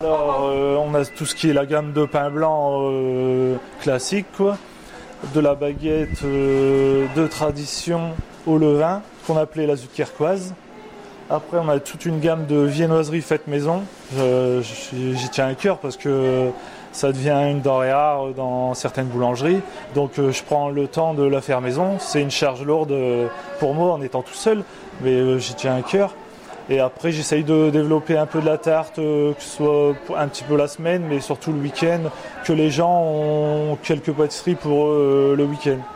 Alors, on a tout ce qui est la gamme de pain blanc classique, quoi. De la baguette de tradition au levain, qu'on appelait la zuckerquoise. Après, on a toute une gamme de viennoiseries faites maison. J'y tiens à cœur parce que ça devient une denrée rare dans certaines boulangeries. Donc, je prends le temps de la faire maison. C'est une charge lourde pour moi en étant tout seul, mais j'y tiens à cœur. Et après, j'essaye de développer un peu de la tarte, que ce soit un petit peu la semaine, mais surtout le week-end, que les gens ont quelques pâtisseries pour le week-end.